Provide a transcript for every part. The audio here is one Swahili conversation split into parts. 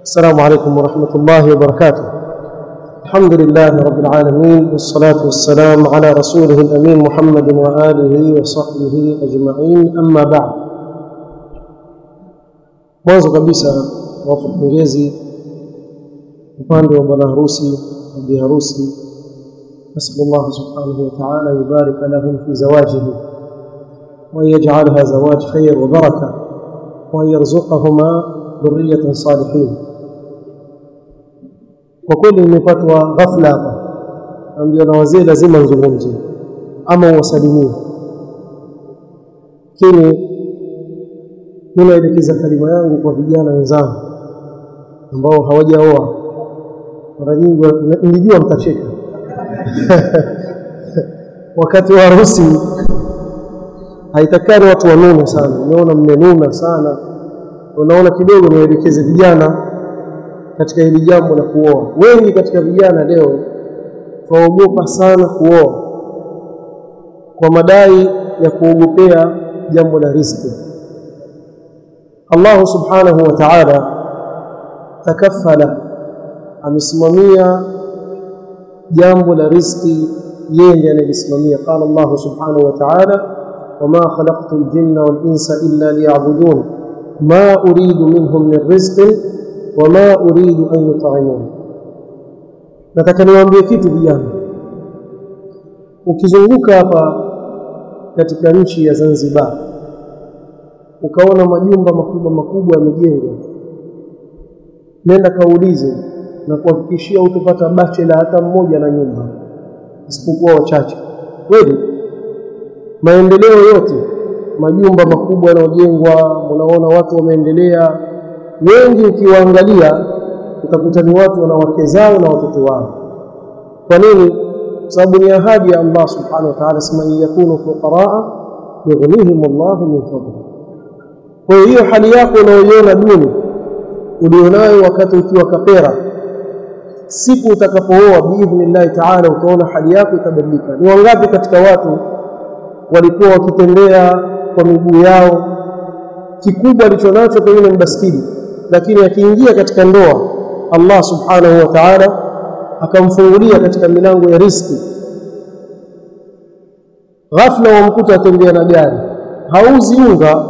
السلام عليكم ورحمة الله وبركاته. الحمد لله رب العالمين، والصلاة والسلام على رسوله الأمين محمد وآله وصحبه أجمعين. أما بعد، mwanzo kabisa wapa pongezi upande wa bwana harusi na bi harusi. Nasallallahu subhanahu wa ta'ala yubarik lahum fi zawajihi wa yaj'alha zawaj khair wa baraka wa yarzuqahuma dhurriyatan salihin. Kwa kweli nimepatwa ghafla hapa, ndio na wazee lazima nizungumze ama wasalimie. Kini ninaelekeza kalima yangu kwa vijana wenzangu ambao hawajaoa. Mara nyingi nilijua mtacheka wakati wa harusi haitakani watu wanune sana. Unaona mmenuna sana, unaona kidogo nielekeze vijana katika hili jambo la kuoa. Wengi katika vijana leo waogopa sana kuoa kwa madai ya kuogopea jambo la riziki. Allah subhanahu wa ta'ala takaffala, amesimamia jambo la riziki, yeye ndiye anayesimamia. Qala Allah subhanahu wa ta'ala, wama khalaqtul jinna wal insa illa liya'budun ma uridu minhum min rizqin wama uridu an yut'imun. Nataka niwaambie kitu vijana, ukizunguka hapa katika nchi ya Zanzibar ukaona majumba makubwa makubwa yamejengwa, nenda kaulize na kuhakikishia utapata bachelor hata mmoja na nyumba, isipokuwa wachache. Kweli maendeleo yote, majumba makubwa yanayojengwa, unaona watu wameendelea, wengi ukiwaangalia utakuta ni watu wana wake zao na watoto wao. Kwa nini? Sababu ni ahadi ya Allah subhanahu wa ta'ala, sema yakunu fuqaraa yughnihim Allahu min fadlihi. Kwa hiyo hali yako unayoiona duni ulionayo wakati ukiwa kapera, siku utakapooa biidhnillah ta'ala utaona hali yako itabadilika. Ni wangapi katika watu walikuwa wakitembea kwa miguu yao, kikubwa alichonacho pengine mbaskili, lakini akiingia katika ndoa Allah subhanahu wa ta'ala akamfungulia katika milango ya riziki. Ghafla wamkuta atembea na gari, hauzi unga,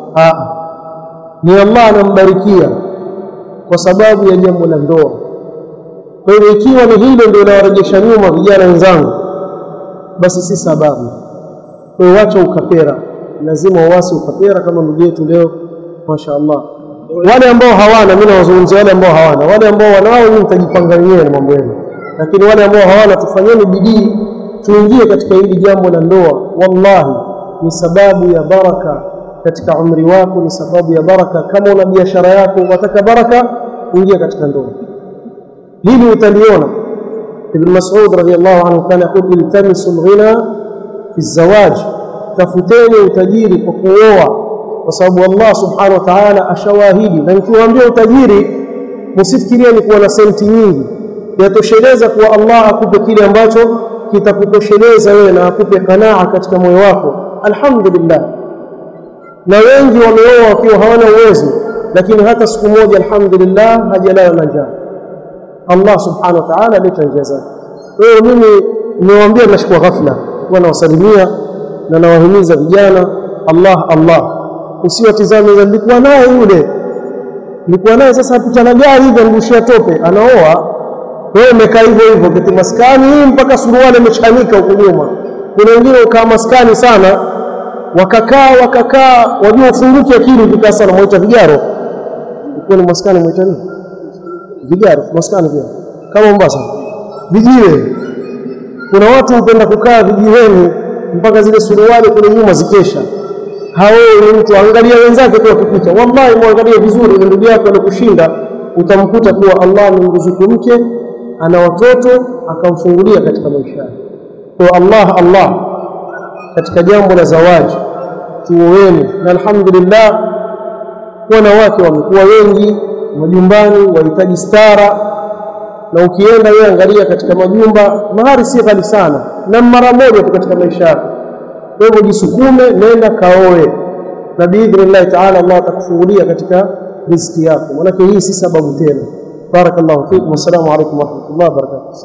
ni Allah anambarikia kwa sababu ya jambo la ndoa. Kwa hiyo ikiwa ni hilo ndio linawarejesha nyuma vijana wenzangu, basi si sababu. Kwa hiyo wacha ukapera, lazima uwasi ukapera kama ndugu yetu leo mashaallah. Wale ambao hawana, mimi nawazungumzia wale ambao hawana. Wale ambao wanao nyinyi mtajipanga wenyewe na mambo yenu, lakini wale ambao hawana tufanyeni bidii tuingie katika hili jambo la ndoa. Wallahi ni sababu ya baraka katika umri wako, ni sababu ya baraka. Kama una biashara yako unataka baraka, ingia katika ndoa. Hili utaliona. Ibn Mas'ud radhiyallahu anhu kana yaqul iltamisu al-ghina fi az-zawaj, tafuteni utajiri kwa kuoa, kwa sababu Allah subhanahu wa ta'ala ashawahidi. Na nikiwaambia utajiri, msifikirie ni kuwa na senti nyingi, yatosheleza kuwa Allah akupe kile ambacho kitakutosheleza wewe na akupe kanaa katika moyo wako. Alhamdulillah. Na wengi wameoa wakiwa hawana uwezo, lakini hata siku moja alhamdulillah hajalala na njaa. Allah subhanahu wa ta'ala aleta jaza. Wewe mimi niwaambia nashukuru ghafla, kwa nawasalimia na nawahimiza vijana, Allah usiwatizame nilikuwa naye yule, nilikuwa naye sasa apita gari hivi angushia tope, anaoa. Wewe umekaa hivyo kiti maskani mpaka suruali imechanika huko nyuma. Kuna wengine ukaa maskani sana, wakakaa wajua ufunguke akili vikaa sana, muita vigaro. Uko ni maskani muita nini? Vigaro, maskani pia. Kama Mombasa. Vijiwe. Kuna watu hupenda kukaa vijiweni mpaka zile suruali kule nyuma zikesha. Hao ni mtu angalia wenzake kwa kupita. Wallahi muangalie vizuri ile ndugu yako anakushinda, utamkuta kuwa Allah amemruzuku mke, ana watoto, akamfungulia katika maisha yake. Kwa Allah katika jambo la zawaji tuoeni. Na alhamdulillah wanawake wamekuwa wengi majumbani, wahitaji stara. Na ukienda wewe angalia katika majumba, mahari si ghali sana, na mara moja tu katika maisha yako. Wewe jisukume, nenda kaoe, na biidhnillah ta'ala Allah atakufungulia katika riziki yako, maana hii si sababu tena. Barakallahu fikum, wassalamu alaykum wa rahmatullahi wa barakatuh.